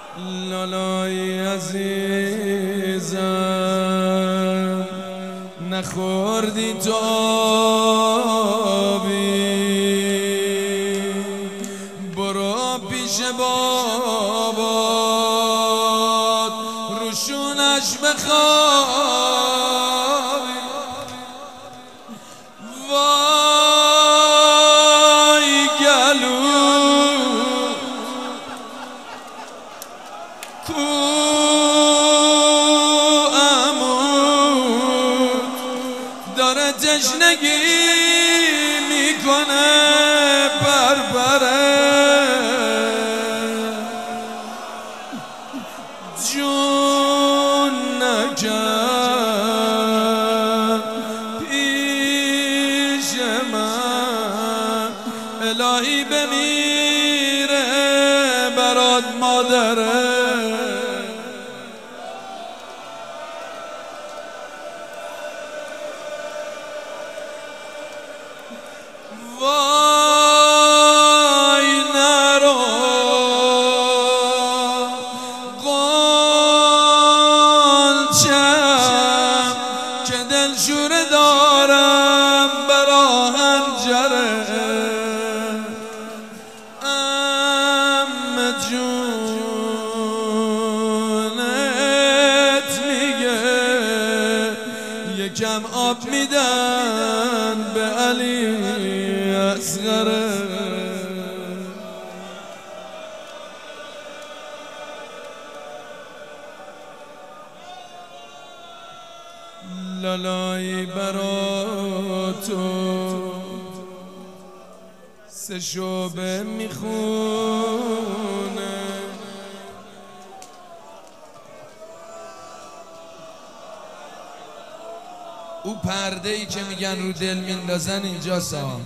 لالای عزیزم نخوردی تو آبی، برو پیش بابات روشونش بخوابی. وای گلو کو عمود داره تشنگی میکنه بربره، جون نکرد پیش من، الهی بمیره برات مادره. وای نرو قنچم که دلشوره دارم برا هنجره، ام جونت میگه یکم آب میدن به علی اصغره. لالایی برا تو سه شعبه میخونه، او پرده ای که میگن رو دل میندازن اینجا سام.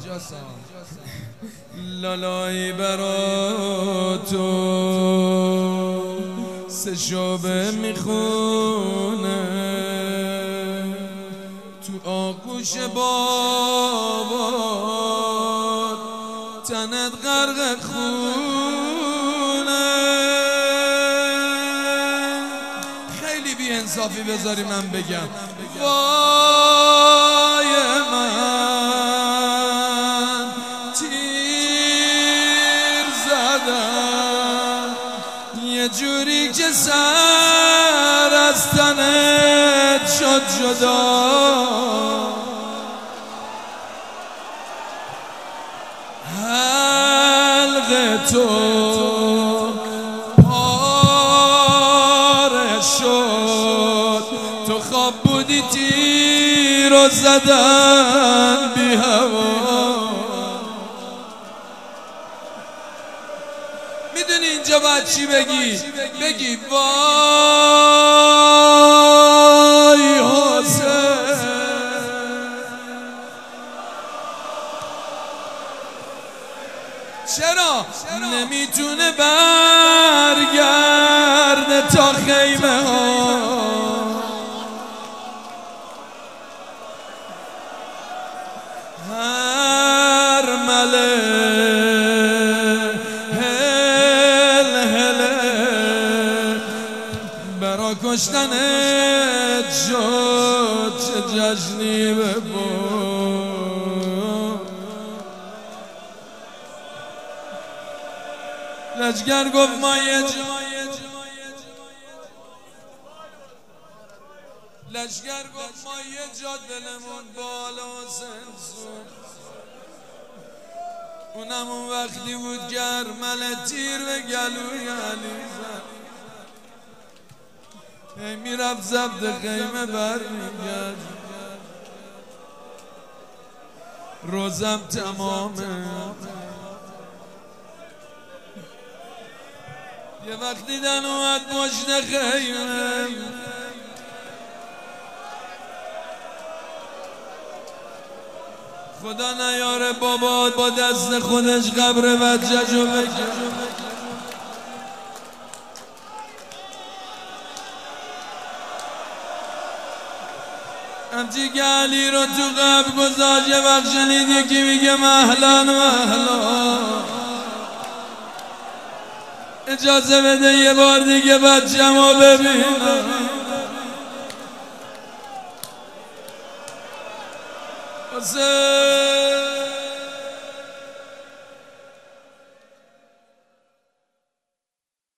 لالایی برا تو سه شعبه میخونه، تو آغوش بابات تنت غرق خونه. خیلی بی انصافی بذاری من بگم، وای من تیر زدم یه جوری که سر از تنت شد جدا، حلق تو پاره شد، تو خواب بودی تیر و زدن بی هوا. میدونی اینجا باید چی بگی؟ بگی وای حسین، چرا نمیتونه برگرده تا خیمه ها؟ هر مله هل هله برا کشتنت شد چه جشنی ببر. لشگر گفت ما یه جا دلمون بالا و سنسون، اونم اون وقتی بود گرمل تیر به گلوی علی زد، هی میرفت ضبط خیمه برمیگرد، روزم تمامه. یه وقت دیدن اومد پشت خیمه، خدا نیاره بابا با دست خودش قبر بچه‌شو بکنه. همچی که علی رو تو قبر گذاشت، یه وقت شنید یکی میگه مهلا مهلا، اجازه بده یه بار دیگه بچه‌مو ببینم. حسین